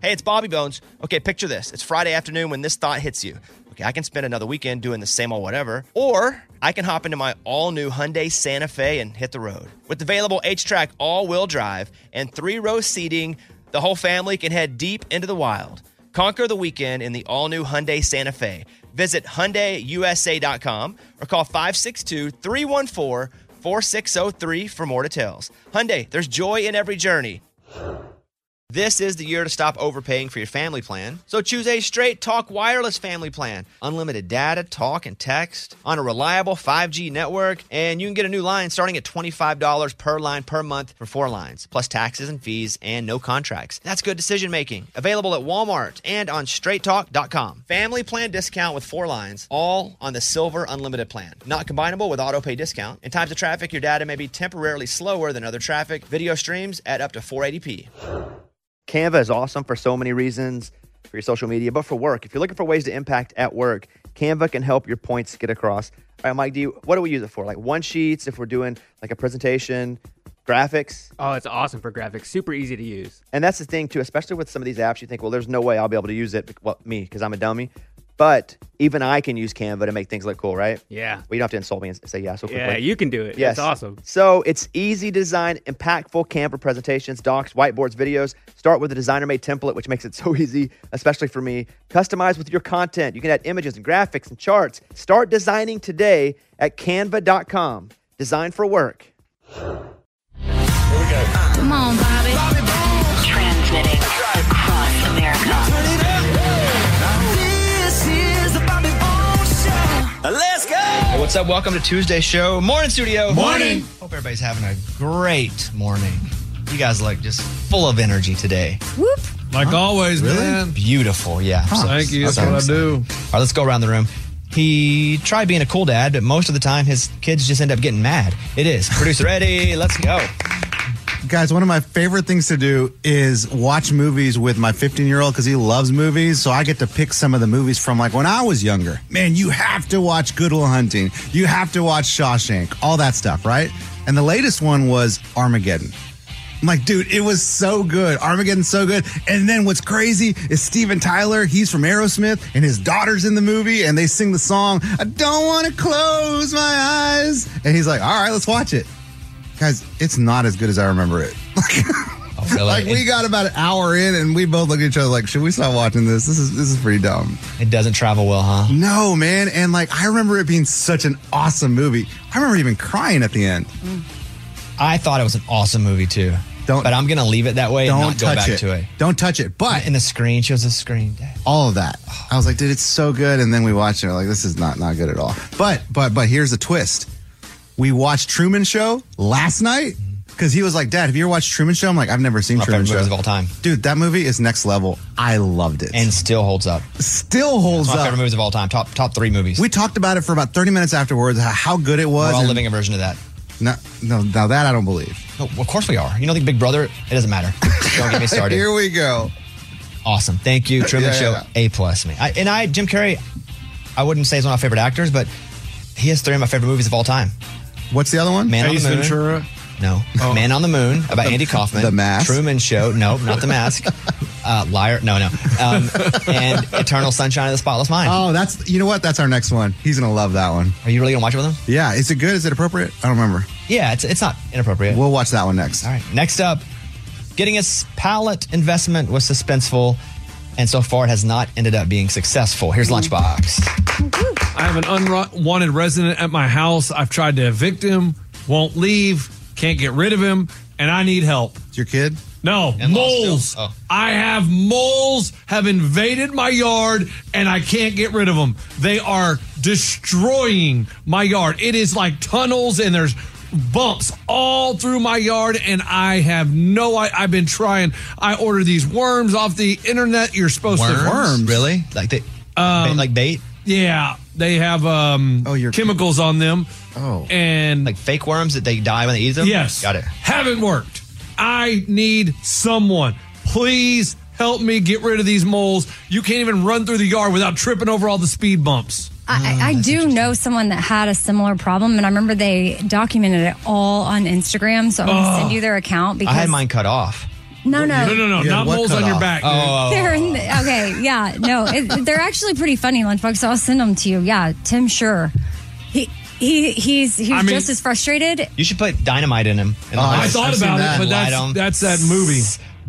Hey, it's Bobby Bones. Okay, picture this. It's Friday afternoon when this thought hits you. Okay, I can spend another weekend doing the same old whatever, or I can hop into my all-new Hyundai Santa Fe and hit the road. With available H-Track all-wheel drive and 3-row seating, the whole family can head deep into the wild. Conquer the weekend in the all-new Hyundai Santa Fe. Visit HyundaiUSA.com or call 562-314-4603 for more details. Hyundai, there's joy in every journey. This is the year to stop overpaying for your family plan. So choose a Straight Talk Wireless family plan. Unlimited data, talk, and text on a reliable 5G network. And you can get a new line starting at $25 per line per month for 4 lines, plus taxes and fees and no contracts. That's good decision making. Available at Walmart and on straighttalk.com. Family plan discount with 4 lines, all on the Silver Unlimited plan. Not combinable with auto pay discount. In times of traffic, your data may be temporarily slower than other traffic. Video streams at up to 480p. Canva is awesome for so many reasons, for your social media, but for work. If you're looking for ways to impact at work, Canva can help your points get across. All right, Mike, what do we use it for? Like one-sheets, if we're doing like a presentation, graphics? Oh, it's awesome for graphics. Super easy to use. And that's the thing, too, especially with some of these apps, you think, well, there's no way I'll be able to use it. Well, me, because I'm a dummy. But even I can use Canva to make things look cool, right? Yeah. Well, you don't have to insult me and say yeah so quickly. Yeah, you can do it. Yes. It's awesome. So it's easy to design impactful Canva presentations, docs, whiteboards, videos. Start with a designer-made template, which makes it so easy, especially for me. Customize with your content. You can add images and graphics and charts. Start designing today at canva.com. Design for work. Here we go. Come on, Bobby. Transmitting across America. Let's go. Hey, what's up? Welcome to Tuesday's show. Morning, studio. Morning. Hope everybody's having a great morning. You guys look just full of energy today. Whoop. Like always, man. Beautiful, yeah. Thank you. That's what I do. All right, let's go around the room. He tried being a cool dad, but most of the time his kids just end up getting mad. It is. Producer Eddie, let's go. Guys, one of my favorite things to do is watch movies with my 15-year-old because he loves movies. So I get to pick some of the movies from like when I was younger. Man, you have to watch Good Will Hunting. You have to watch Shawshank, all that stuff, right? And the latest one was Armageddon. I'm like, dude, it was so good. Armageddon's so good. And then what's crazy is Steven Tyler, he's from Aerosmith, and his daughter's in the movie, and they sing the song, I don't want to close my eyes. And he's like, all right, let's watch it. Guys, it's not as good as I remember it. Oh, really? Like we got about an hour in, and we both look at each other like, should we stop watching this? This is pretty dumb. It doesn't travel well, huh? No, man. And like, I remember it being such an awesome movie. I remember even crying at the end. I thought it was an awesome movie, too. But I'm going to leave it that way and not go back to it. Don't touch it. But in the screen, shows the screen. All of that. I was like, dude, it's so good. And then we watched it. Like, this is not good at all. But here's the twist. We watched Truman Show last night because he was like, Dad, have you ever watched Truman Show? I'm like, I've never seen Truman Show. Movies of all time. Dude, that movie is next level. I loved it. And still holds up. Still holds My up. favorite movies of all time. Top 3 movies. We talked about it for about 30 minutes afterwards, how good it was. We're all living a version of that. No, now that I don't believe. No, of course we are. You don't think Big Brother? It doesn't matter. Don't get me started. Here we go. Awesome. Thank you. Truman Show, A+. Me. Jim Carrey, I wouldn't say he's one of my favorite actors, but he has 3 of my favorite movies of all time. What's the other one? Man Ace on the Moon. Ventura. No. Oh. Man on the Moon about Andy Kaufman. The Mask. Truman Show. No, not The Mask. Liar. No. And Eternal Sunshine of the Spotless Mind. Oh, you know what? That's our next one. He's going to love that one. Are you really going to watch it with him? Yeah. Is it good? Is it appropriate? I don't remember. Yeah, it's not inappropriate. We'll watch that one next. All right. Next up, getting a pallet investment was suspenseful, and so far it has not ended up being successful. Here's Lunchbox. I have an unwanted resident at my house. I've tried to evict him, won't leave, can't get rid of him, and I need help. It's your kid? No, moles. Oh. I have moles have invaded my yard, and I can't get rid of them. They are destroying my yard. It is like tunnels, and there's bumps all through my yard, and I have I've been trying. I order these worms off the internet. You're supposed to Worms? Really? Like like bait? Yeah, they have chemicals on them. Oh. And like fake worms that they die when they eat them? Yes. Got it. Haven't worked. I need someone. Please help me get rid of these moles. You can't even run through the yard without tripping over all the speed bumps. I do know someone that had a similar problem, and I remember they documented it all on Instagram, so I'm going to send you their account. Because I had mine cut off. No. Not moles on your back. There Okay, yeah, no, they're actually pretty funny, Lunchbox. So I'll send them to you. Yeah, Tim Sure. He's just as frustrated. You should put dynamite in him. I thought about it, but that's that movie.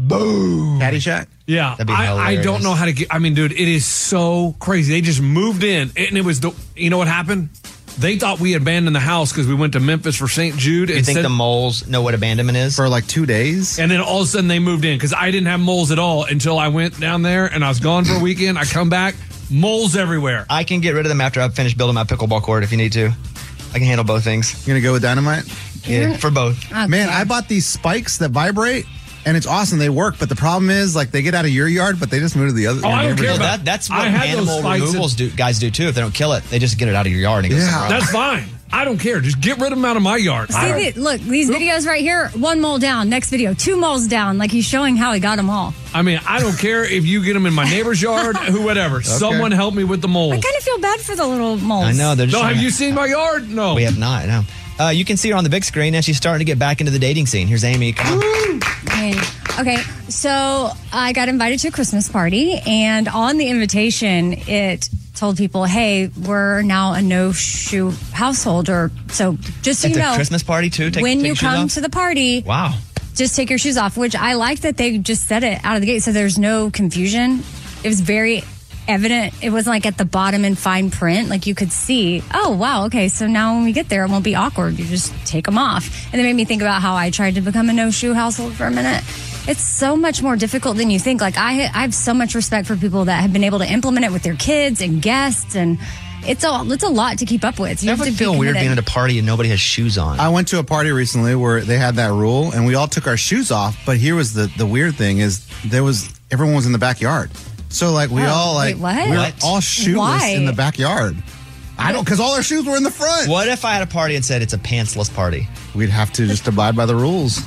Boom. Caddyshack? Yeah, That'd be I hilarious. don't know how to get. I mean, dude, it is so crazy. They just moved in, and it was you know what happened? They thought we abandoned the house because we went to Memphis for St. Jude. You think the moles know what abandonment is? For like 2 days? And then all of a sudden they moved in because I didn't have moles at all until I went down there and I was gone for a weekend. I come back, moles everywhere. I can get rid of them after I've finished building my pickleball court if you need to. I can handle both things. You're going to go with dynamite? Yeah, for both. Okay. Man, I bought these spikes that vibrate, and it's awesome. They work, but the problem is, like, they get out of your yard, but they just move to the other. Oh, I don't care Well, about that's what I had those animal spikes removals guys do too. If they don't kill it, they just get it out of your yard and it goes Yeah. somewhere else. That's fine. I don't care. Just get rid of them out of my yard. Look, these videos right here, 1 mole down. Next video, 2 moles down. Like he's showing how he got them all. I mean, I don't care if you get them in my neighbor's yard, whatever. Someone help me with the moles. I kind of feel bad for the little moles. I know. They're just No, have trying you to- seen my yard? No. We have not. No. You can see her on the big screen, and she's starting to get back into the dating scene. Here's Amy. Come on. Okay, so I got invited to a Christmas party, and on the invitation, it told people, "Hey, we're now a no-shoe household." Or so, just so It's you a know, Christmas party too. when take you your shoes come off? to the party, Wow. just take your shoes off. Which I like that they just said it out of the gate, so there's no confusion. It was very evident. It wasn't like at the bottom in fine print. Like you could see, oh, wow, okay, so now when we get there, it won't be awkward. You just take them off. And it made me think about how I tried to become a no-shoe household for a minute. It's so much more difficult than you think. Like I have so much respect for people that have been able to implement it with their kids and guests, and it's a lot to keep up with. You Does have it to feel be weird being committed. at a party and nobody has shoes on? I went to a party recently where they had that rule, and we all took our shoes off. But here was the weird thing: is everyone was in the backyard. So like we all like wait, what? we were What? all shoeless Why? in the backyard. I don't, because all our shoes were in the front. What if I had a party and said it's a pantsless party? We'd have to just abide by the rules.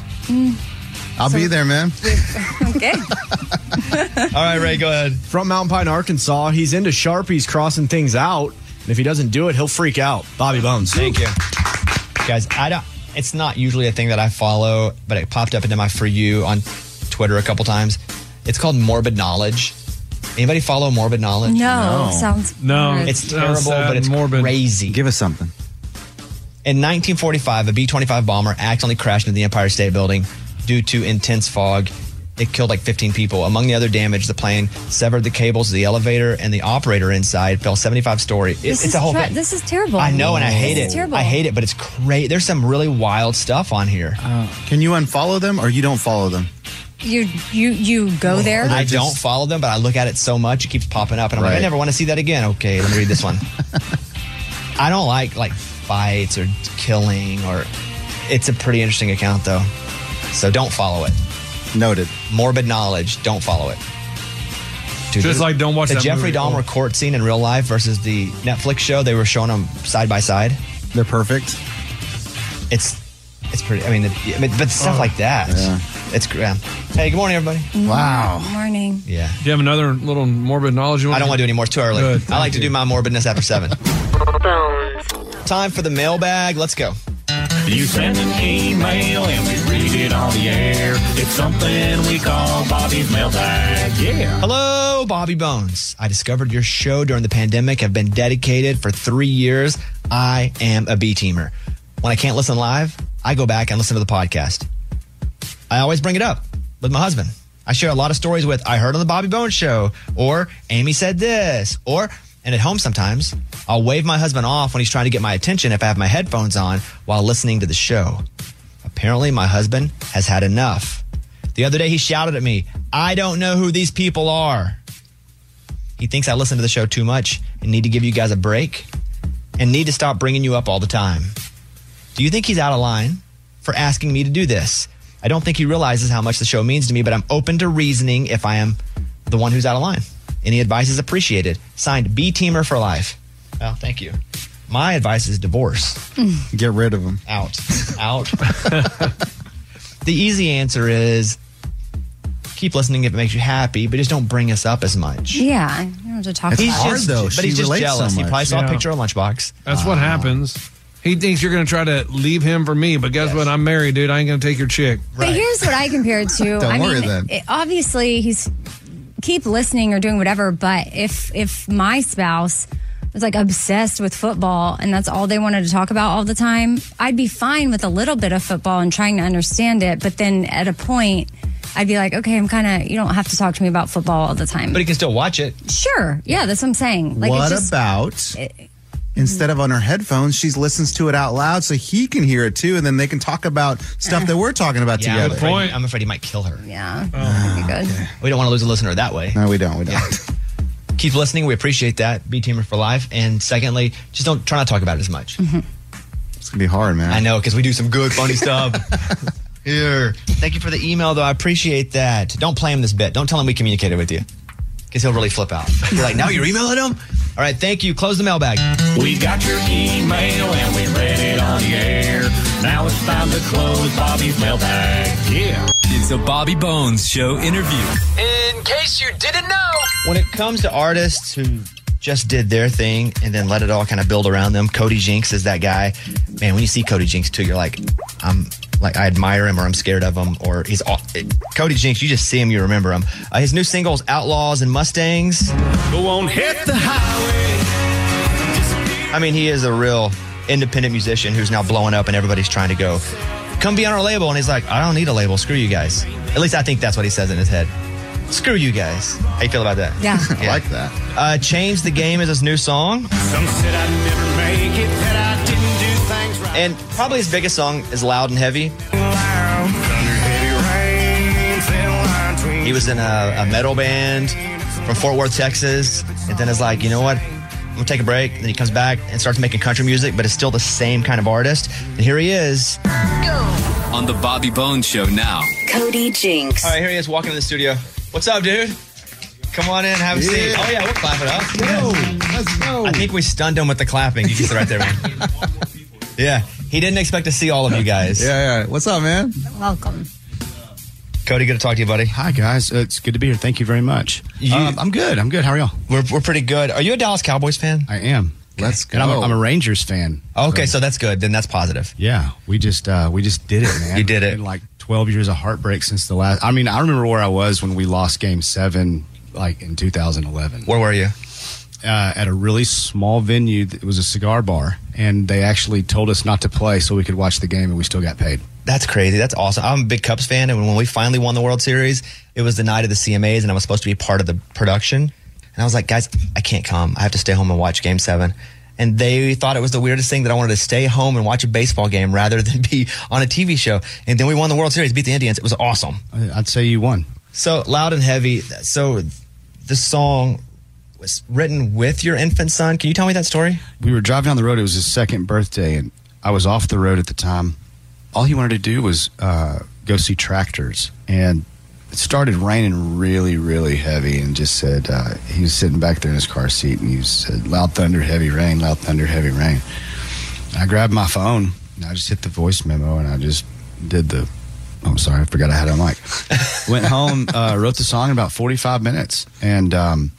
I'll be there, man. Okay. All right, Ray, go ahead. From Mountain Pine, Arkansas, he's into Sharpies crossing things out. And if he doesn't do it, he'll freak out. Bobby Bones. Thank you. Guys, it's not usually a thing that I follow, but it popped up into my For You on Twitter a couple times. It's called Morbid Knowledge. Anybody follow Morbid Knowledge? No, sounds No. weird. It's terrible, sad but it's and morbid. crazy. Give us something. In 1945, a B-25 bomber accidentally crashed into the Empire State Building due to intense fog. It killed like 15 people. Among the other damage, the plane severed the cables of the elevator, and the operator inside fell 75 stories. It's a whole thing. This is terrible. I know, and I hate This it. is terrible. I hate it, but it's great. There's some really wild stuff on here. Can you unfollow them, or you don't follow them? You go there. I don't follow them, but I look at it so much, it keeps popping up, and I'm like, I Right. never want to see that again. Okay, let me read this one. I don't like fights or killing, or it's a pretty interesting account though. So don't follow it. Noted. Morbid Knowledge, don't follow it. Dude, Just like don't watch the that Jeffrey movie. Dahmer court scene in real life versus the Netflix show. They were showing them side by side. They're perfect. It's pretty. I mean, but stuff like that. Yeah. It's yeah. Hey, good morning, everybody. Wow. Morning. Yeah. Do you have another little morbid knowledge? I don't want to do any more. It's too early. Good, I like thank to do you. my morbidness after 7. Bones. Time for the mailbag. Let's go. You send an email and we read it on the air. It's something we call Bobby's mailbag. Yeah. Hello, Bobby Bones. I discovered your show during the pandemic. Have been dedicated for 3 years. I am a B-teamer. When I can't listen live, I go back and listen to the podcast. I always bring it up with my husband. I share a lot of stories with, I heard on the Bobby Bones show, or Amy said this, and at home sometimes, I'll wave my husband off when he's trying to get my attention if I have my headphones on while listening to the show. Apparently, my husband has had enough. The other day, he shouted at me, I don't know who these people are. He thinks I listen to the show too much and need to give you guys a break and need to stop bringing you up all the time. Do you think he's out of line for asking me to do this? I don't think he realizes how much the show means to me, but I'm open to reasoning if I am the one who's out of line. Any advice is appreciated. Signed, B-teamer for life. Well, thank you. My advice is divorce. Get rid of them. Out. The easy answer is keep listening if it makes you happy, but just don't bring us up as much. Yeah, you don't have to talk It's about hard, it. though. But She he's just relates so jealous. He much. probably saw a Yeah. picture of Lunchbox. That's what happens. He thinks you're going to try to leave him for me, but guess what? I'm married, dude. I ain't going to take your chick. But here's what I compare it to. Don't worry then. Obviously, he's keep listening or doing whatever. But if my spouse was like obsessed with football and that's all they wanted to talk about all the time, I'd be fine with a little bit of football and trying to understand it. But then at a point, I'd be like, okay, you don't have to talk to me about football all the time. But you can still watch it. Sure. Yeah, that's what I'm saying. Like, What about instead of on her headphones, she listens to it out loud so he can hear it too, and then they can talk about stuff that we're talking about Yeah, together. I'm afraid he might kill her. Yeah, that'd be good. We don't want to lose a listener that way. No, we don't. Keep listening. We appreciate that. Be Teamer for life. And secondly, just try not to talk about it as much. It's going to be hard, man. I know, because we do some good, funny stuff. Here. Thank you for the email, though. I appreciate that. Don't play him this bit. Don't tell him we communicated with you, because he'll really flip out. You're like, now you're emailing him? All right, thank you. Close the mailbag. We got your email and we read it on the air. Now it's time to close Bobby's mailbag. Yeah. It's a Bobby Bones Show interview. In case you didn't know, when it comes to artists who just did their thing and then let it all kind of build around them, Cody Jinks is that guy. Man, when you see Cody Jinks too, you're like, I admire him, or I'm scared of him, or Cody Jinks. You just see him, you remember him. His new singles, Outlaws and Mustangs. Go on, hit the highway. I mean, he is a real independent musician who's now blowing up, and everybody's trying to go, come be on our label. And he's like, I don't need a label. Screw you guys. At least I think that's what he says in his head. Screw you guys. How you feel about that? Yeah. I like that. Change the Game is his new song. Some said I'd never make it, that I didn't do things right. And probably his biggest song is Loud and Heavy. He was in a metal band from Fort Worth, Texas, and then is like, you know what? I'm going to take a break. And then he comes back and starts making country music, but is still the same kind of artist. And here he is. On the Bobby Bones Show now. Cody Jinks. All right, here he is walking in the studio. What's up, dude? Come on in, have a seat. Oh, yeah, we'll clap it up. Let's go. I think we stunned him with the clapping. You can sit right there, man. Yeah, he didn't expect to see all of you guys. Yeah. What's up, man? Welcome. Cody, good to talk to you, buddy. Hi, guys. It's good to be here. Thank you very much. I'm good. How are y'all? We're pretty good. Are you a Dallas Cowboys fan? I am. Let's go. And I'm a Rangers fan. Okay, so that's good. Then that's positive. Yeah, we just did it, man. You did it. It's been like 12 years of heartbreak since the last. I mean, I remember where I was when we lost Game 7, like in 2011. Where were you? At a really small venue. It was a cigar bar, and they actually told us not to play so we could watch the game, and we still got paid. That's crazy. That's awesome. I'm a big Cubs fan, and when we finally won the World Series, it was the night of the CMAs, and I was supposed to be part of the production. And I was like, guys, I can't come. I have to stay home and watch Game 7. And they thought it was the weirdest thing that I wanted to stay home and watch a baseball game rather than be on a TV show. And then we won the World Series, beat the Indians. It was awesome. I'd say you won. So, Loud and Heavy. So, the song was written with your infant son. Can you tell me that story? We were driving down the road. It was his second birthday, and I was off the road at the time. All he wanted to do was go see Tractors, and it started raining really, really heavy, and just said, he was sitting back there in his car seat, and he said, loud thunder, heavy rain, loud thunder, heavy rain. And I grabbed my phone, and I just hit the voice memo, and I just did I'm sorry, I forgot I had a mic. Went home, wrote the song in about 45 minutes, and,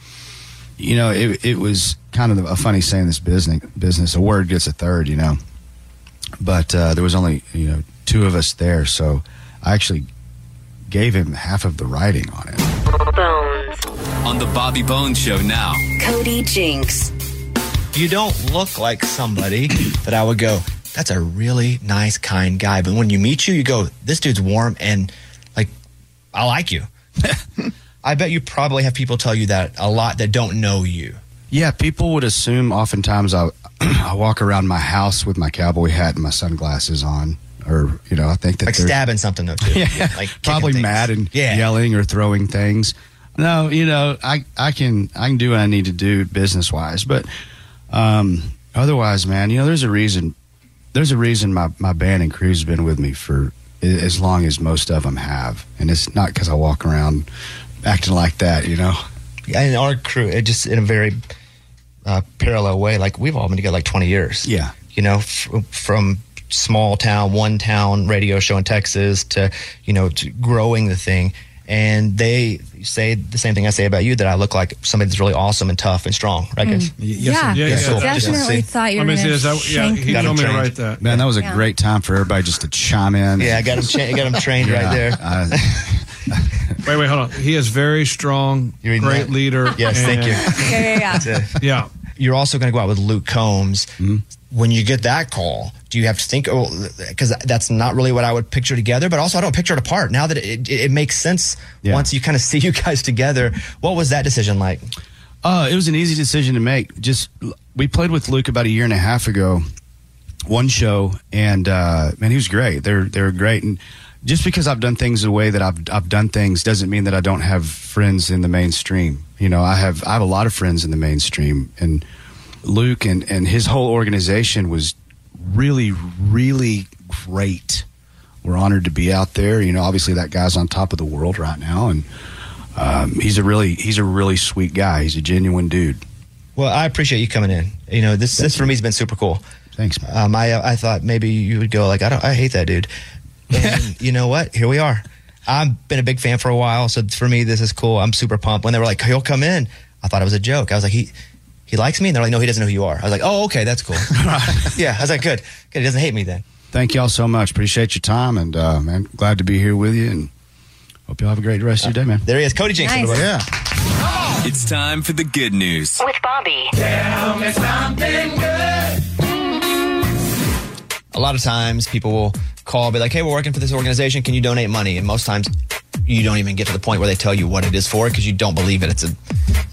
you know, it was kind of a funny saying in this business, a word gets a third, you know. But there was only, two of us there, so I actually gave him half of the writing on it. Bones. On the Bobby Bones Show now. Cody Jinks. You don't look like somebody that I would go, that's a really nice, kind guy. But when you meet you, you go, this dude's warm and, like, I like you. I bet you probably have people tell you that a lot that don't know you. Yeah, people would assume oftentimes I walk around my house with my cowboy hat and my sunglasses on. Or, I think that like stabbing something, though, too. Yeah, like probably things. mad and yelling or throwing things. No, I can do what I need to do business-wise. But otherwise, man, there's a reason. There's a reason my band and crew's been with me for as long as most of them have. And it's not because I walk around acting like that, Yeah, and our crew, it just in a very parallel way, like we've all been together like 20 years. Yeah. From small town, one town radio show in Texas to growing the thing. And they say the same thing I say about you, that I look like somebody that's really awesome and tough and strong, right, guys? Yeah, cool. definitely thought you were going to shank he told me to write that. Man, that was a great time for everybody just to chime in. Yeah, I got him trained right there. Wait, hold on. He is very strong, great leader. Yes, thank you. Yeah. You're also going to go out with Luke Combs. When you get that call, do you have to think, because that's not really what I would picture together, but also I don't picture it apart. Now that it makes sense once you kind of see you guys together. What was that decision like? It was an easy decision to make. We played with Luke about a year and a half ago, one show, and man, he was great. They're great. And just because I've done things the way that I've done things doesn't mean that I don't have friends in the mainstream. You know, I have a lot of friends in the mainstream, and Luke and his whole organization was really, really great. We're honored to be out there. You know, obviously that guy's on top of the world right now, and he's a really sweet guy. He's a genuine dude. Well, I appreciate you coming in. You know, this for me has been super cool. Thanks, man. I thought maybe you would go like, I hate that dude. And you know what? Here we are. I've been a big fan for a while, so for me, this is cool. I'm super pumped. When they were like, he'll come in, I thought it was a joke. I was like, he likes me? And they're like, no, he doesn't know who you are. I was like, oh, okay, that's cool. Yeah, I was like, good. He doesn't hate me then. Thank y'all so much. Appreciate your time, and man, glad to be here with you, and hope y'all have a great rest of your day, man. There he is, Cody Jinks. Nice. Everybody. Yeah. It's time for the good news. With Bobby. Tell me something good. A lot of times people will call, be like, hey, we're working for this organization. Can you donate money? And most times you don't even get to the point where they tell you what it is for because you don't believe it. It's a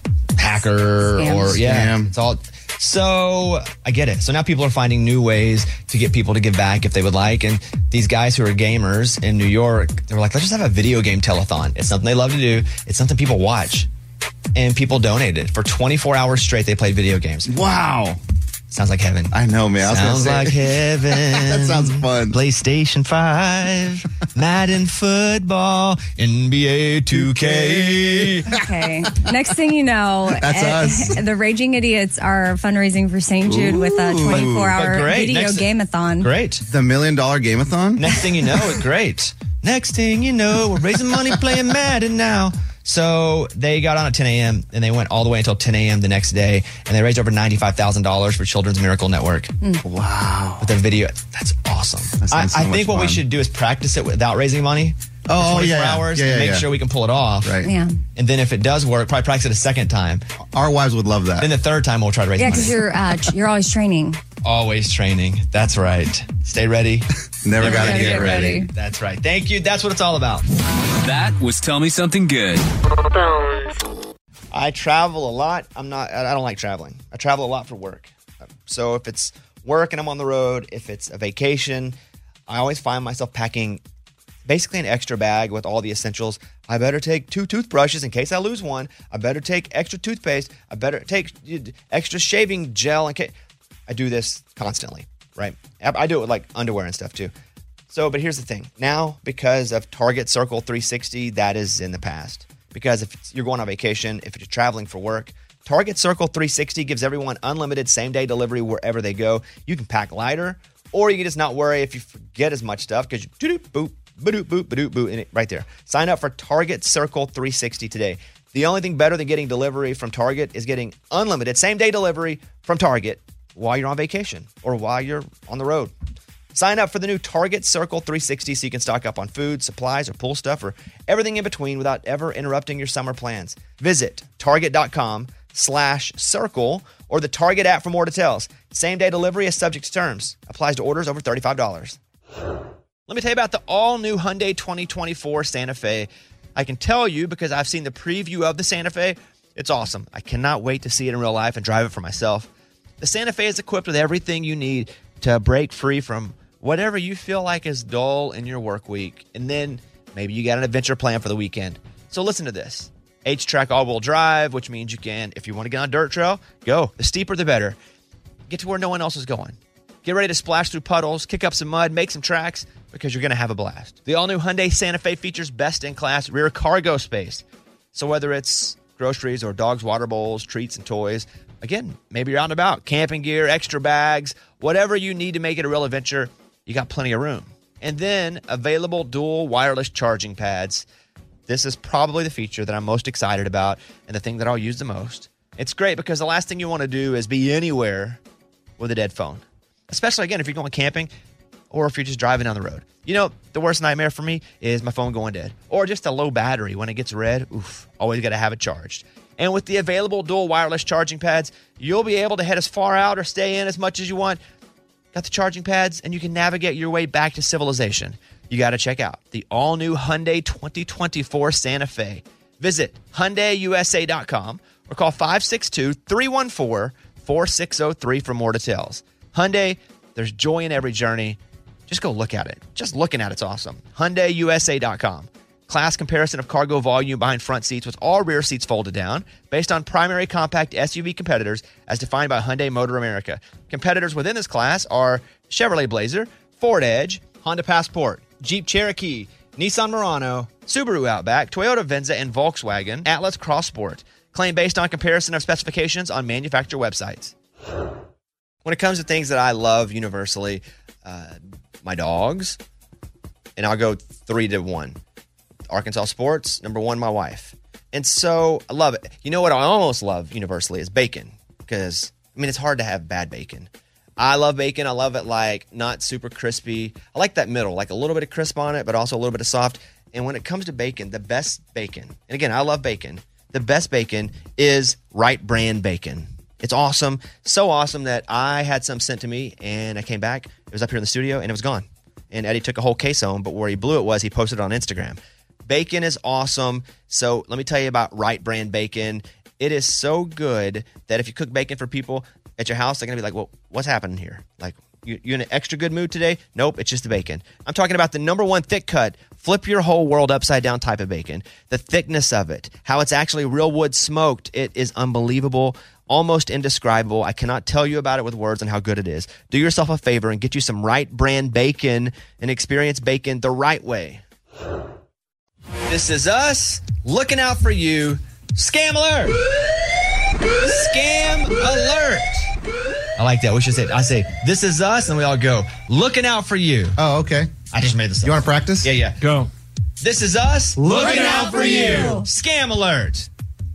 hacker Scam. It's all. So I get it. So now people are finding new ways to get people to give back if they would like. And these guys who are gamers in New York, they were like, let's just have a video game telethon. It's something they love to do. It's something people watch. And people donated. For 24 hours straight, they played video games. Wow. Sounds like heaven. I know, man. Sounds like heaven. That sounds fun. PlayStation 5, Madden football, NBA 2K. Okay. Next thing you know, That's us. The Raging Idiots are fundraising for St. Jude with a 24-hour But great. video game-a-thon. Great. The $1 million game-a-thon? Next thing you know, it's great. Next thing you know, we're raising money playing Madden now. So they got on at 10 a.m. and they went all the way until 10 a.m. the next day, and they raised over $95,000 for Children's Miracle Network. Wow. With their video. That's awesome. That sounds so I think much what we fun. should do is practice it without raising money. For 24 hours and make sure we can pull it off. Right. Yeah. And then if it does work, probably practice it a second time. Our wives would love that. Then the third time we'll try to raise Yeah, money. because you're always training. Always training. That's right. Stay ready. Never got to gotta get get ready. ready. That's right. Thank you. That's what it's all about. That was Tell Me Something Good. Bones. I travel a lot. I don't like traveling. I travel a lot for work. So if it's work and I'm on the road, if it's a vacation, I always find myself packing basically an extra bag with all the essentials. I better take 2 toothbrushes in case I lose one. I better take extra toothpaste. I better take extra shaving gel in case. I do this constantly, right? I do it with like underwear and stuff too. So, but here's the thing. Now, because of Target Circle 360, that is in the past. Because if you're going on vacation, if you're traveling for work, Target Circle 360 gives everyone unlimited same-day delivery wherever they go. You can pack lighter, or you can just not worry if you forget as much stuff because you do-doop, boop, ba-doop, boop, ba-doop, boop, and it right there. Sign up for Target Circle 360 today. The only thing better than getting delivery from Target is getting unlimited same-day delivery from Target while you're on vacation or while you're on the road. Sign up for the new Target Circle 360 so you can stock up on food, supplies, or pool stuff, or everything in between without ever interrupting your summer plans. Visit Target.com/circle or the Target app for more details. Same-day delivery is subject to terms. Applies to orders over $35. Let me tell you about the all-new Hyundai 2024 Santa Fe. I can tell you because I've seen the preview of the Santa Fe. It's awesome. I cannot wait to see it in real life and drive it for myself. The Santa Fe is equipped with everything you need to break free from whatever you feel like is dull in your work week. And then maybe you got an adventure plan for the weekend. So listen to this. H-Track all-wheel drive, which means you can, if you want to get on a dirt trail, go. The steeper, the better. Get to where no one else is going. Get ready to splash through puddles, kick up some mud, make some tracks, because you're going to have a blast. The all-new Hyundai Santa Fe features best-in-class rear cargo space. So whether it's groceries or dogs' water bowls, treats, and toys, again, maybe you're out and about, camping gear, extra bags, whatever you need to make it a real adventure, you got plenty of room. And then available dual wireless charging pads. This is probably the feature that I'm most excited about and the thing that I'll use the most. It's great because the last thing you want to do is be anywhere with a dead phone. Especially, again, if you're going camping. or if you're just driving down the road. You know, the worst nightmare for me is my phone going dead or just a low battery when it gets red. Oof, always got to have it charged. And with the available dual wireless charging pads, you'll be able to head as far out or stay in as much as you want. Got the charging pads, and you can navigate your way back to civilization. You got to check out the all-new Hyundai 2024 Santa Fe. Visit HyundaiUSA.com or call 562-314-4603 for more details. Hyundai, there's joy in every journey. Just go look at it. Just looking at it's awesome. HyundaiUSA.com. Class comparison of cargo volume behind front seats with all rear seats folded down based on primary compact SUV competitors as defined by Hyundai Motor America. Competitors within this class are Chevrolet Blazer, Ford Edge, Honda Passport, Jeep Cherokee, Nissan Murano, Subaru Outback, Toyota Venza, and Volkswagen Atlas Cross Sport. Claim based on comparison of specifications on manufacturer websites. When it comes to things that I love universally, my dogs, and I'll go 3-1. Arkansas sports, number 1, my wife. And so I love it. You know what I almost love universally is bacon, because, I mean, it's hard to have bad bacon. I love bacon. I love it like not super crispy. I like that middle, like a little bit of crisp on it, but also a little bit of soft. And when it comes to bacon, the best bacon, and again, I love bacon. The best bacon is Wright Brand bacon. It's awesome. So awesome that I had some sent to me, and I came back. It was up here in the studio, and it was gone. And Eddie took a whole case home, but where he blew it was he posted it on Instagram. Bacon is awesome. So let me tell you about Wright Brand bacon. It is so good that if you cook bacon for people at your house, they're going to be like, well, what's happening here? Like, you in an extra good mood today? Nope, it's just the bacon. I'm talking about the number 1 thick cut, flip your whole world upside down type of bacon. The thickness of it, how it's actually real wood smoked. It is unbelievable, almost indescribable. I cannot tell you about it with words and how good it is. Do yourself a favor and get you some Wright Brand bacon and experience bacon the right way. This is us looking out for you. Scam alert! Scam alert! I like that. We should say it. I say, this is us, and we all go, looking out for you. Oh, okay. I just made this up. You want to practice? Yeah. Go. This is us looking out for you. Scam alert.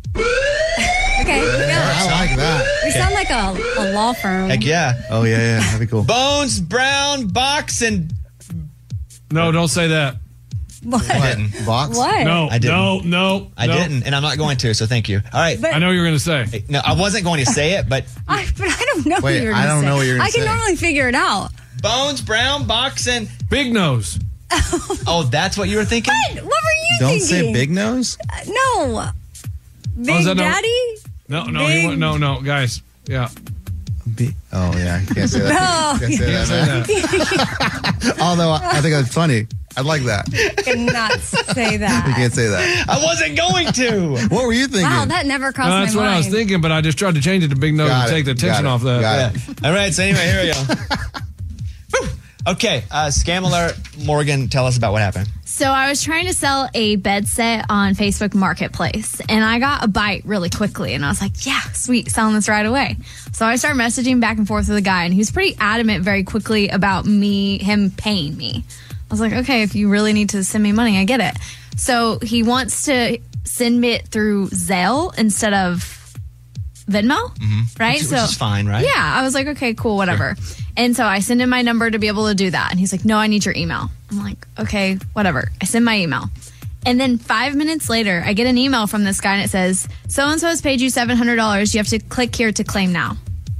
Okay, I like that. we sound like a law firm. Heck yeah. Oh, yeah. That'd be cool. Bones, Brown, Box, and... No, don't say that. What? I didn't. Box? What? No, I didn't. no. I didn't, and I'm not going to, so thank you. All right. But- I know what you're going to say. No, I wasn't going to say it, but But I don't know Wait, what you're going to say. I don't know what you're gonna I can say. normally figure it out. Bones, Brown, Box, and... Big nose. Oh, that's what you were thinking? What were you Don't thinking? say big nose? No. Big is that no- Daddy? No, Big- no, guys. Yeah. Oh, yeah. You can't say that. No. You can't say that, man. Although, I think that's funny. I'd like that. Cannot say that. You can't say that. I wasn't going to. What were you thinking? Wow, that never crossed No, that's my what mind. I was thinking, but I just tried to change it to big nose Got to it, take the got tension it, off that. got it. All right, so anyway, here we go. Whew. Okay, scam alert. Morgan, tell us about what happened. So I was trying to sell a bed set on Facebook Marketplace, and I got a bite really quickly, and I was like, yeah, sweet, selling this right away. So I started messaging back and forth with the guy, and he was pretty adamant very quickly about him paying me. I was like, okay, if you really need to send me money, I get it. So he wants to send me it through Zelle instead of Venmo, right? Which is fine, right? Yeah, I was like, okay, cool, whatever. And so I send him my number to be able to do that. And he's like, no, I need your email. I'm like, okay, whatever. I send my email. And then 5 minutes later, I get an email from this guy and it says, so-and-so has paid you $700. You have to click here to claim now.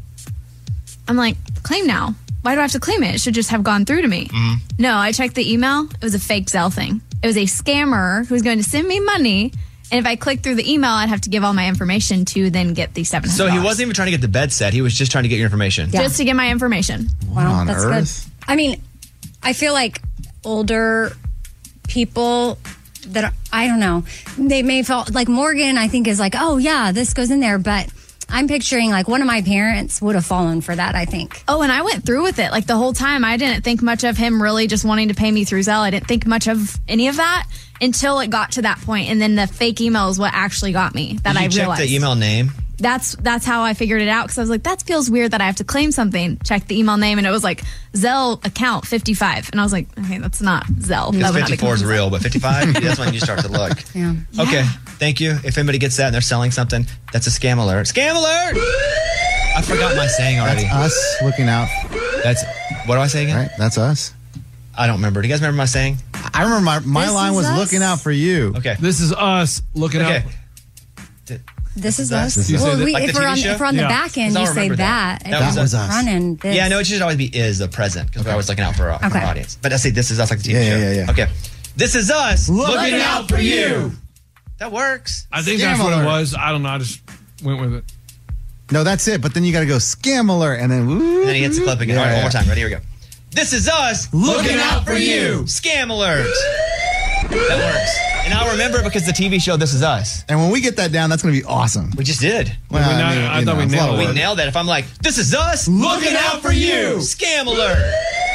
I'm like, claim now? Why do I have to claim it? It should just have gone through to me. No, I checked the email. It was a fake Zelle thing. It was a scammer who was going to send me money. And if I clicked through the email, I'd have to give all my information to then get the $700. So he wasn't even trying to get the bed set. He was just trying to get your information. Yeah. Just to get my information. What on that's earth? good. I mean, I feel like older people that I don't know, they may feel like Morgan, I think, is like, oh, yeah, this goes in there. But I'm picturing like one of my parents would have fallen for that, I think. Oh, and I went through with it. Like the whole time, I didn't think much of him really just wanting to pay me through Zelle. I didn't think much of any of that until it got to that point. And then the fake email is what actually got me that I Did you realized. check the email name? That's how I figured it out, because I was like, that feels weird that I have to claim something. Check the email name, and it was like Zelle account 55, and I was like, okay, that's not Zelle. Because That would not be 54 is Zelle. real, but 55, that's when you start to look. Yeah. Okay, thank you. If anybody gets that and they're selling something, that's a scam alert. Scam alert! I forgot my saying already. That's us looking out. That's what do I say again? Right? That's us. I don't remember. Do you guys remember my saying? I remember my This line is was us? looking out for you. Okay. This is us looking Okay. out. This is us. us. You say Well, that- like if the we're TV on, show? if we're on the Yeah. back end, 'Cause you I'll say remember that. that. That was us. Front end. This. Yeah, I know it should always be is the present because we're always looking out for our Okay. audience. But I say this is us like the TV Yeah, show. yeah. Okay. This is us Looking out for you. That works. I think Scam that's what it alert. was. I don't know. I just went with it. No, that's it. But then you got to go scam alert, and then woo. And then he hits the clip again. Yeah, All right, one more yeah. time. Ready? Here we go. This is us Looking out for you. Scam alert. That works. And I'll remember it because the TV show This Is Us. And when we get that down, that's going to be awesome. We just did. Well, I thought we it's a lot nailed of it. We work. nailed that. If I'm like, this is us looking out for you. Scam alert.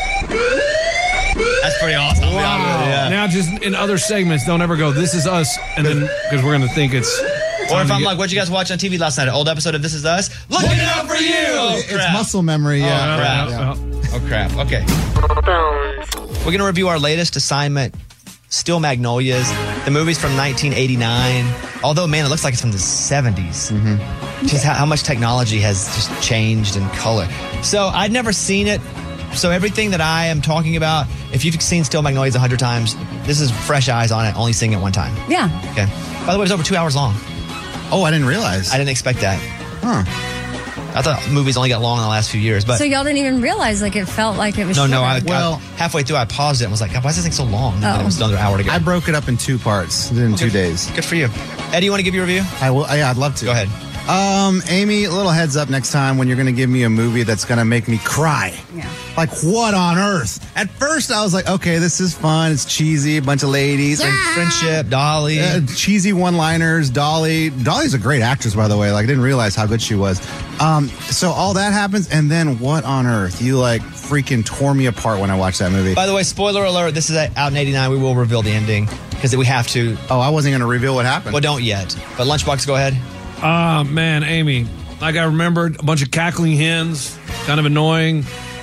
That's pretty awesome. I'll be honest with you, yeah. Now, just in other segments, don't ever go, this is us, and then, because we're going to think it's. Or if I'm like, what'd you guys watch on TV last night? An old episode of This Is Us? Looking out for you. Oh, It's muscle memory, yeah. crap. Oh, crap. Okay. We're going to review our latest assignment, Steel Magnolias. The movie's from 1989. Although, man, it looks like it's from the 70s. Just how much technology has just changed in color. So I'd never seen it. So everything that I am talking about, if you've seen Steel Magnolias 100 times, this is fresh eyes on it, only seeing it one time. Yeah. Okay. By the way, it's over 2 hours long. Oh, I didn't realize. I didn't expect that. Huh. I thought movies only got long in the last few years, but So y'all didn't even realize like it felt like it was. no, shorter. halfway through I paused it and was like, why is this thing so long? And then it was another hour to go. I broke it up in 2 parts in 2 days. Good for you. Eddie, you want to give your review? I will. Yeah, I'd love to. Go ahead. Amy, a little heads up next time when you're going to give me a movie that's going to make me cry. Yeah. Like, what on earth? At first, I was like, okay, this is fun. It's cheesy, a bunch of ladies. Friendship, Dolly. Cheesy one-liners, Dolly. Dolly's a great actress, by the way. Like, I didn't realize how good she was. So all that happens, and then what on earth? You, like, freaking tore me apart when I watched that movie. By the way, spoiler alert, this is out in 89. We will reveal the ending because we have to. Oh, I wasn't going to reveal what happened. Well, don't yet. But Lunchbox, go ahead. Man, Amy, like I remembered a bunch of cackling hens, kind of annoying.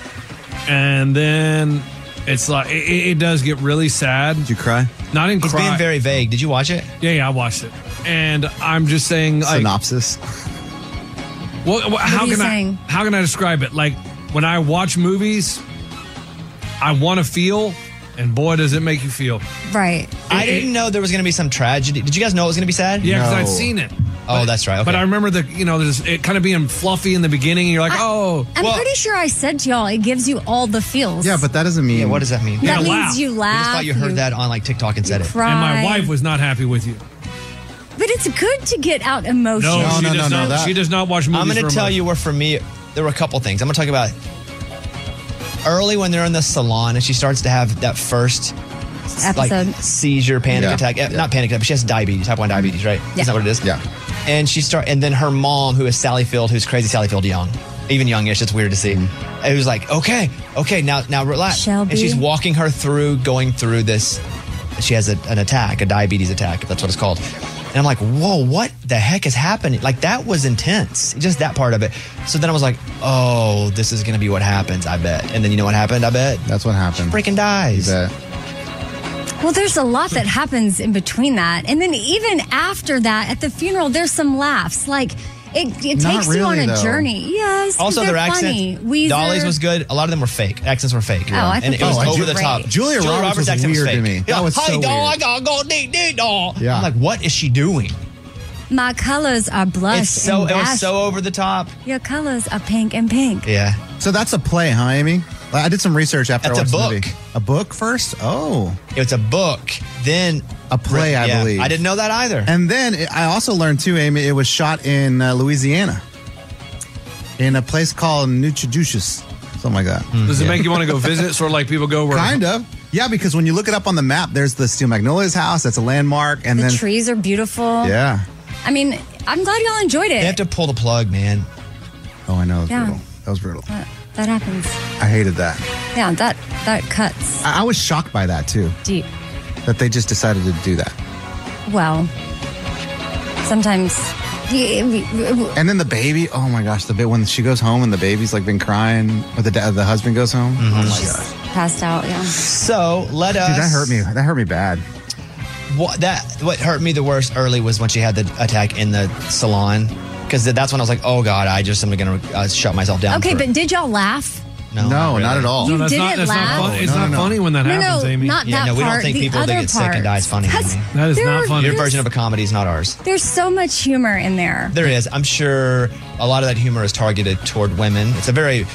And then it's like, it does get really sad. Did you cry? Not in He's cry. being very vague. Did you watch it? Yeah, I watched it. And I'm just saying, like, Synopsis. how are you can saying? how can I describe it? Like, when I watch movies, I want to feel, and boy, does it make you feel. Right. I didn't know there was going to be some tragedy. Did you guys know it was going to be sad? Yeah, because No. I'd seen it. Oh, that's right. Okay. But I remember there's it kind of being fluffy in the beginning, and you're like, I'm Well- pretty sure I said to y'all it gives you all the feels. Yeah, but that doesn't mean... yeah, what does that mean? that Yeah, means laugh. you I laugh. just thought you heard that on like TikTok and said it. Cry. and my wife was not happy with you. But it's good to get out emotion. No, No, she no, does no, not. that- She does not watch movies. I'm going for to tell emotion. you where for me, there were a couple things. I'm going to talk about early when they're in the salon and she starts to have that first like Episode. seizure, panic Yeah. attack. Yeah. Not panic attack, but she has diabetes, type 1 diabetes, right? Yeah. Is that what it is? Yeah. And and then her mom, who is Sally Field, who's crazy Sally Field young, even youngish, it's weird to see. It was like, okay, now relax. Shelby. And she's walking her through, going through this. She has an attack, a diabetes attack. That's what it's called. And I'm like, whoa, what the heck is happening? Like, that was intense. Just that part of it. So then I was like, oh, this is going to be what happens, I bet. And then you know what happened, I bet? That's what happened. Freaking dies. You bet. Well, there's a lot that happens in between that. And then even after that, at the funeral, there's some laughs. Like, it Not takes you on really, a though. journey. Yes. 'cause Also, they're their funny. accent, Weezer. Dolly's was good. A lot of them were fake. Accents were fake. Oh, I and think it was they were over the great. top. Julia Roberts was accent weird to fake. me. That was Hey, so doll, weird. I gotta go dig, doll. Yeah. I'm like, what is she doing? My colors are blush It's so and it was dash. so over the top. Your colors are pink and pink. Yeah. So that's a play, huh, Amy? I did some research after That's I watched a the book. movie. A book first? Oh. It's a book. Then A play, I Yeah, believe. I didn't know that either. And then I also learned, too, Amy, it was shot in Louisiana. In a place called Nuchadushes. Something like that. Does it make you want to go visit? Sort of like people go where. Kind of. Yeah, because when you look it up on the map, there's the Steel Magnolias house. That's a landmark. And The then... trees are beautiful. Yeah. I mean, I'm glad y'all enjoyed it. They have to pull the plug, man. Oh, I know. It was Yeah. brutal. That was brutal. That happens. I hated that. Yeah, that cuts I was shocked by that, too. deep. That they just decided to do that. Well, sometimes. And then the baby, oh my gosh, the bit when she goes home and the baby's like been crying, or the husband goes home. Oh my gosh. Passed out, yeah. So let us. Dude, that hurt me. That hurt me bad. What hurt me the worst early was when she had the attack in the salon, because that's when I was like, oh god, I just am gonna shut myself down. Okay, but did y'all laugh? No, not at all. No, that's didn't not laugh? funny. It's not funny when that happens, Amy. Not Yeah, that no, we don't part. think The people that other get sick and die is funny. Because Amy. That is not funny. Your version of a comedy is not ours. There's so much humor in there. There is. I'm sure a lot of that humor is targeted toward women. It's a very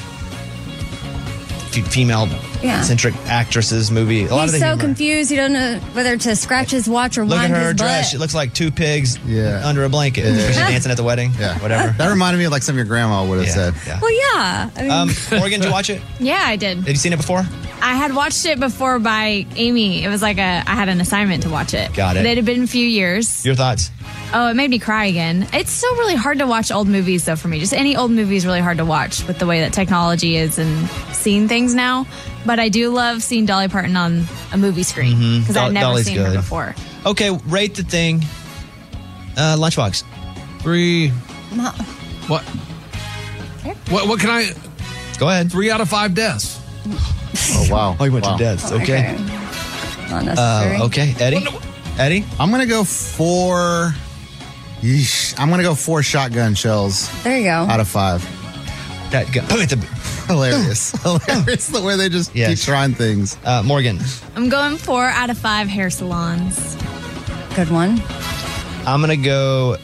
female-centric actresses movie. A lot of He's the so humor. confused. He don't know whether to scratch his watch or Look at wind her his dress. butt. She looks like two pigs under a blanket. Yeah. She's dancing at the wedding. Yeah. Whatever. That reminded me of like something your grandma would have said. Yeah. Well, yeah. I mean, Morgan, did you watch it? Yeah, I did. Have you seen it before? I had watched it before by Amy. It was like I had an assignment to watch it. Got it. It had been a few years. Your thoughts? Oh, it made me cry again. It's still really hard to watch old movies, though, for me. Just any old movie is really hard to watch with the way that technology is and seeing things now. But I do love seeing Dolly Parton on a movie screen because I'd never Dolly's seen her good. before. Okay, rate the thing. Lunchbox. 3. What? What can I? Go ahead. 3 out of 5 deaths. Oh, wow. Oh, you went to deaths. Okay. Not necessary. Okay, Eddie. Eddie. I'm going to go 4. Yeesh. I'm going to go 4 shotgun shells There you go. out of 5. That gun. Hilarious. Hilarious the way they just keep trying things. Morgan. I'm going 4 out of 5 hair salons. Good one. I'm going to go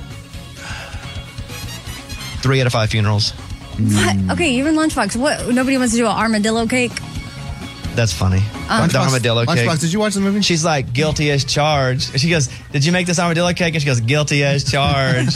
3 out of 5 funerals. What? Okay, even Lunchbox. What? Nobody wants to do an armadillo cake? That's funny. The armadillo cake. Lunchbox, did you watch the movie? She's like, guilty as charged. She goes, did you make this armadillo cake? And she goes, guilty as charged.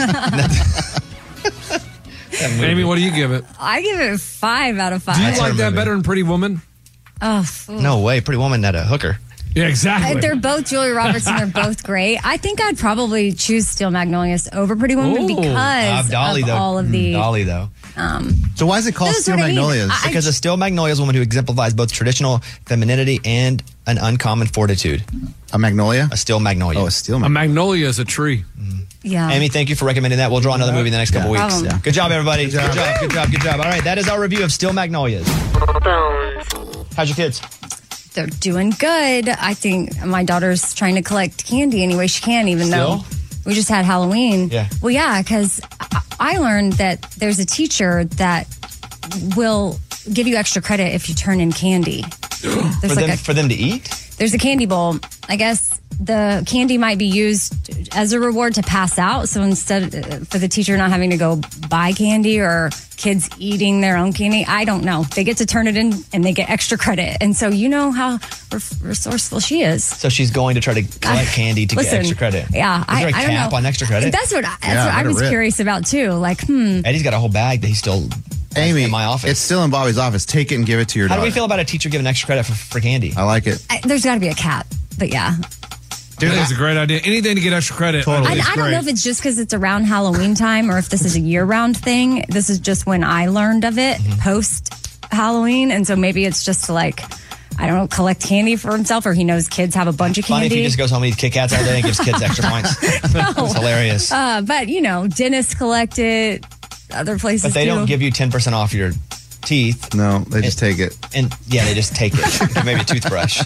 Amy, what do you give it? I give it 5 out of 5. Do you like that better than Pretty Woman? Oh, No way. Pretty Woman had a hooker. Yeah, exactly. They're both Julia Roberts and they're both great. I think I'd probably choose Steel Magnolias over Pretty Woman because Dolly, of though. all of the... Dolly, though. So why is it called This is Steel what I mean. Magnolias? Because a Steel Magnolia is a woman who exemplifies both traditional femininity and an uncommon fortitude. A magnolia? A Steel Magnolia. Oh, a steel A magnolia is a tree. Yeah. Amy, thank you for recommending that. We'll draw another movie in the next couple weeks. Problem. Good job, everybody. Good job. All right, that is our review of Steel Magnolias. How's your kids? They're doing good. I think my daughter's trying to collect candy any way she can, even though we just had Halloween. Yeah. Well, yeah, because I learned that there's a teacher that will give you extra credit if you turn in candy. For them to eat? There's a candy bowl. I guess the candy might be used as a reward to pass out. So instead, for the teacher not having to go buy candy or kids eating their own candy, I don't know. They get to turn it in and they get extra credit. And so you know how resourceful she is. So she's going to try to collect candy to get extra credit. Yeah. Is there a I don't cap know. on extra credit? That's what I was curious about too. Like, Eddie's got a whole bag that he's still Amy, in my office. It's still in Bobby's office. Take it and give it to your How daughter. do we feel about a teacher giving extra credit for candy? I like it. There's got to be a cap. But yeah. Dude, that's a great idea. Anything to get extra credit. Totally. I don't know if it's just because it's around Halloween time or if this is a year-round thing. This is just when I learned of it post-Halloween. And so maybe it's just to like, I don't know, collect candy for himself, or he knows kids have a bunch of Funny candy. if he just goes home and eats Kit Kats all day and gives kids extra points. It's hilarious. But, you know, dentists collect it, other places But they too. don't give you 10% off your teeth. No, they just take it. And yeah, they just take it. Maybe a toothbrush.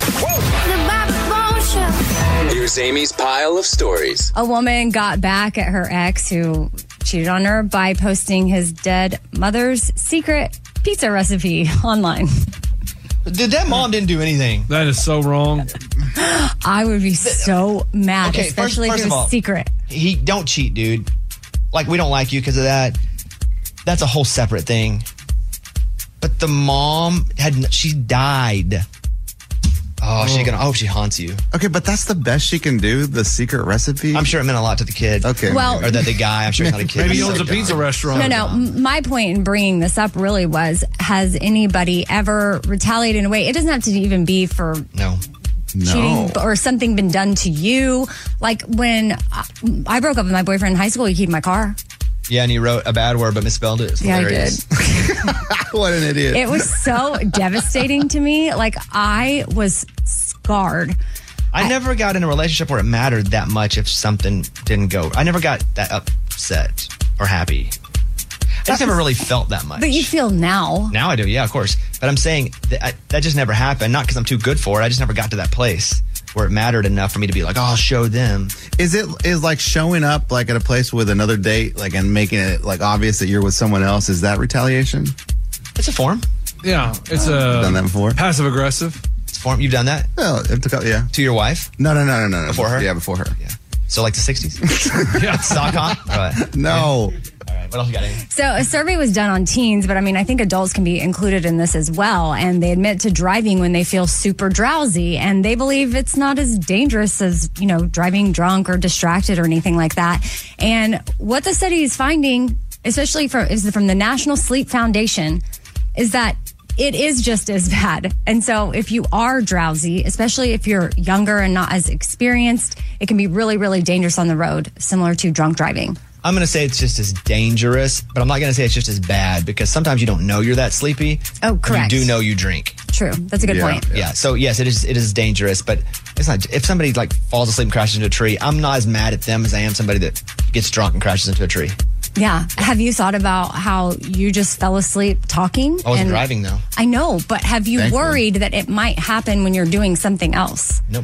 Here's Amy's pile of stories. A woman got back at her ex who cheated on her by posting his dead mother's secret pizza recipe online. That mom didn't do anything. That is so wrong. I would be so mad, Okay, especially first if it of all, was secret. Don't cheat, dude. Like, we don't like you because of that. That's a whole separate thing. But the mom she died. Oh, I hope she haunts you. Okay, but that's the best she can do, the secret recipe? I'm sure it meant a lot to the kid. Okay. Well- or the guy. I'm sure he's not a kid. Maybe he owns a pizza restaurant. No, my point in bringing this up really was, has anybody ever retaliated in a way? It doesn't have to even be for cheating or something been done to you. Like when I broke up with my boyfriend in high school, he kept my car. Yeah, and he wrote a bad word but misspelled it. It's hilarious. What an idiot. It was so devastating to me. Like, I was scarred. I never got in a relationship where it mattered that much if something didn't go. I never got that upset or happy. I just never really felt that much. But you feel now. Now I do, yeah, of course. But I'm saying that just never happened. Not because I'm too good for it. I just never got to that place where it mattered enough for me to be like, oh, I'll show them. Is like showing up like at a place with another date, like, and making it like obvious that you're with someone else, is that retaliation? It's a form. Yeah, it's done that before. Passive aggressive. It's form. You've done that? Well, it took yeah. To your wife? No. Before her? Yeah, before her. Yeah. So like the 60s? Yeah. Stockholm? No. All right. What else you got, Amy? So a survey was done on teens, but I mean, I think adults can be included in this as well. And they admit to driving when they feel super drowsy, and they believe it's not as dangerous as, driving drunk or distracted or anything like that. And what the study is finding, especially from the National Sleep Foundation, is that it is just as bad. And so if you are drowsy, especially if you're younger and not as experienced, it can be really, really dangerous on the road, similar to drunk driving. I'm going to say it's just as dangerous, but I'm not going to say it's just as bad because sometimes you don't know you're that sleepy. Oh, correct. You do know you drink. True. That's a good point. Yeah. So yes, it is dangerous, but it's not. If somebody like falls asleep and crashes into a tree, I'm not as mad at them as I am somebody that gets drunk and crashes into a tree. Yeah. Have you thought about how you just fell asleep talking? I wasn't driving though. I know, but have you worried that it might happen when you're doing something else? Nope.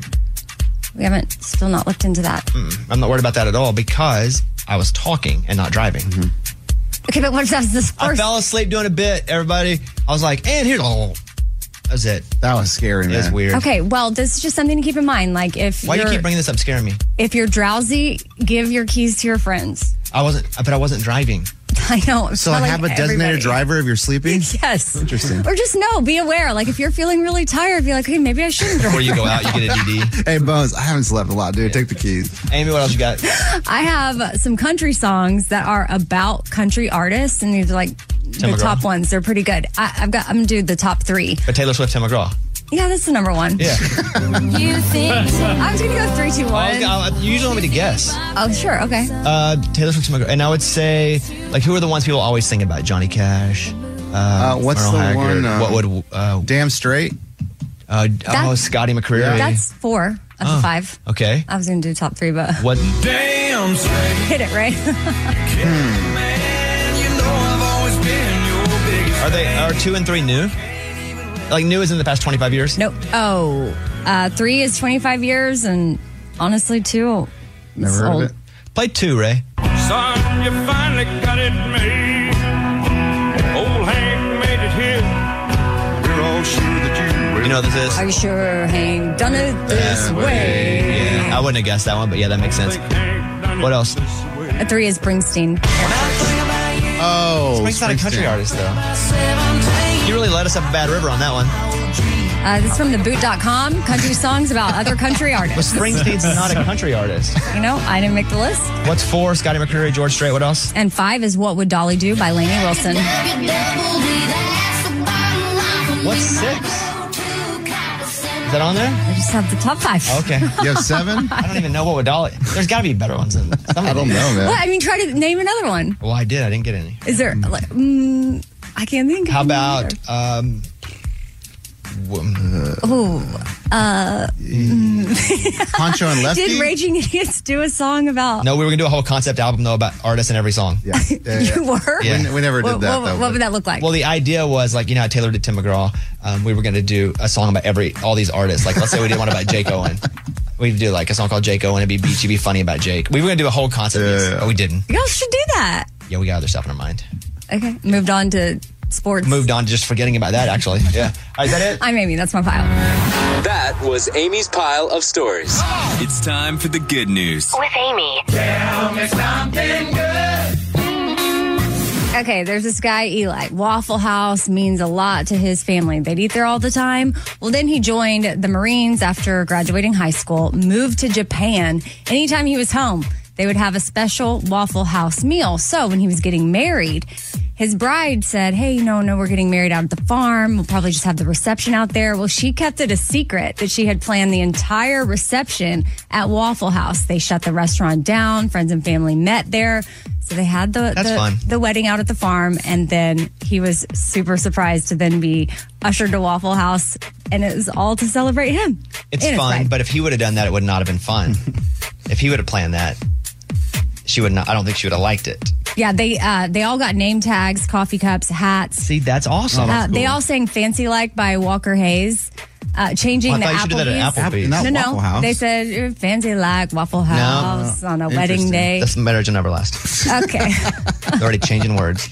We haven't still not looked into that. I'm not worried about that at all because I was talking and not driving. Mm-hmm. Okay, but what if that's this first? I fell asleep doing a bit, everybody. I was like, and here's that was it. That was scary, man. It was weird. Okay, well, this is just something to keep in mind. Like Why do you keep bringing this up, scaring me? If you're drowsy, give your keys to your friends. I wasn't driving. I know. So have a designated driver if you're sleeping? Yes. Interesting. Or just be aware. Like if you're feeling really tired, be like, hey, maybe I shouldn't drive. Before you go out, you get a DD. Hey, Bones, I haven't slept a lot, dude. Take the keys. Amy, what else you got? I have some country songs that are about country artists, and these are like the top ones. They're pretty good. I'm gonna do the top 3. But Taylor Swift, Tim McGraw. Yeah, that's the number 1. Yeah. You think? I was gonna go 3, 2, 1. You usually want me to guess. Oh, sure. Okay. Taylor Swift, Tim McGraw. And I would say, like, who are the ones people always think about? Johnny Cash. What's Merle the Haggard, one? what would? Damn Straight. Scotty McCreery. That's 4 of the 5. Okay. I was gonna do top 3, but What? Damn straight. hit it right. Man, you know I've always been your biggest Are 2 and 3 new? Like new is in the past 25 years? Nope. 3 is 25 years, and honestly, 2 is Never heard old. of it. Play 2, Ray. Son, you finally got it made. Old Hank made it here. We're all sure that you will. You know what this is? Are you sure Hank done it this way? Yeah, I wouldn't have guessed that one, but yeah, that makes sense. What else? 3 is Springsteen. Oh, Spring's not a country artist, though. You really led us up a bad river on that one. This is from theboot.com. Country songs about other country But artists. Springsteen's not a country artist. I didn't make the list. What's 4? Scotty McCreery, George Strait. What else? And 5 is What Would Dolly Do by Lainey Wilson. What's 6? Is that on there? I just have the top 5. Okay. You have 7? I don't even know what would Dolly. There's got to be better ones than some I of don't these. know, man. What? I mean, try to name another one. Well, I did. I didn't get any. Is there, like, I can't think of How any about either. Poncho and Lefty? Did Raging Idiots do a song about... No, we were going to do a whole concept album, though, about artists in every song. Yeah. You were? Yeah. We never did that, though. What would that look like? Well, the idea was, like, how Taylor did Tim McGraw. We were going to do a song about all these artists. Like, let's say we did one about Jake Owen. We'd do, like, a song called Jake Owen. It'd be beachy, be funny about Jake. We were going to do a whole concept, but we didn't. Y'all should do that. Yeah, we got other stuff in our mind. Okay. Moved on to sports. Moved on to just forgetting about that, actually. Yeah. All right, is that it? I'm Amy. That's my pile. That was Amy's pile of stories. It's time for the good news. With Amy. Tell me something good. Okay, there's this guy, Eli. Waffle House means a lot to his family. They'd eat there all the time. Well, then he joined the Marines after graduating high school, moved to Japan. Anytime he was home, they would have a special Waffle House meal. So when he was getting married, his bride said, hey, no, we're getting married out at the farm. We'll probably just have the reception out there. Well, she kept it a secret that she had planned the entire reception at Waffle House. They shut the restaurant down. Friends and family met there. So they had the wedding out at the farm, and then he was super surprised to then be ushered to Waffle House, and it was all to celebrate him. It's fun, but if he would have done that, it would not have been fun. If he would have planned that, she would not. I don't think she would have liked it. Yeah, they all got name tags, coffee cups, hats. See, that's awesome. They all sang "Fancy Like" by Walker Hayes. Changing the I thought you should do that at Applebee's. Not No, Waffle House. they said "Fancy Like Waffle House" on a wedding day. That's marriage and Everlast. Okay. They're already changing words.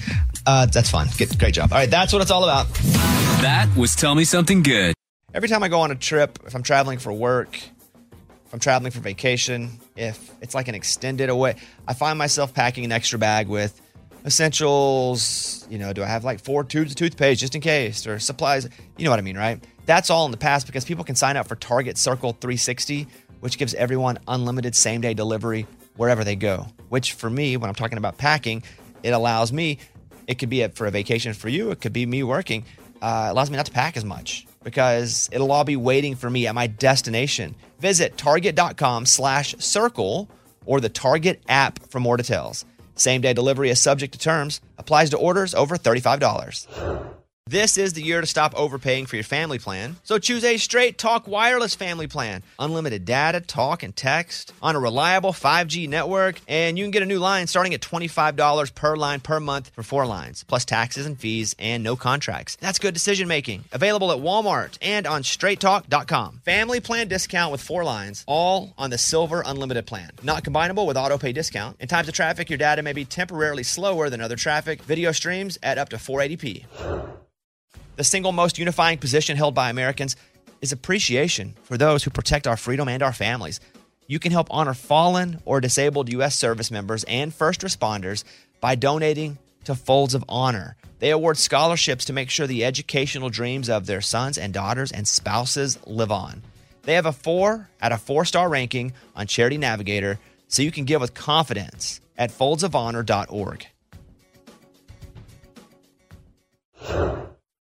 That's fun. Great job. All right, that's what it's all about. That was Tell Me Something Good. Every time I go on a trip, if I'm traveling for work, if I'm traveling for vacation, if it's like an extended away, I find myself packing an extra bag with essentials. You know, do I have like 4 tubes of toothpaste just in case, or supplies? You know what I mean, right? That's all in the past because people can sign up for Target Circle 360, which gives everyone unlimited same-day delivery wherever they go. Which for me, when I'm talking about packing, it allows me, it could be for a vacation for you, it could be me working, it allows me not to pack as much because it'll all be waiting for me at my destination. Visit target.com/circle or the Target app for more details. Same-day delivery is subject to terms, applies to orders over $35. This is the year to stop overpaying for your family plan. So choose a Straight Talk Wireless family plan. Unlimited data, talk, and text on a reliable 5G network. And you can get a new line starting at $25 per line per month for 4 lines, plus taxes and fees and no contracts. That's good decision making. Available at Walmart and on straighttalk.com. Family plan discount with 4 lines, all on the Silver Unlimited plan. Not combinable with auto pay discount. In times of traffic, your data may be temporarily slower than other traffic. Video streams at up to 480p. The single most unifying position held by Americans is appreciation for those who protect our freedom and our families. You can help honor fallen or disabled U.S. service members and first responders by donating to Folds of Honor. They award scholarships to make sure the educational dreams of their sons and daughters and spouses live on. They have a 4 out of 4-star ranking on Charity Navigator, so you can give with confidence at foldsofhonor.org.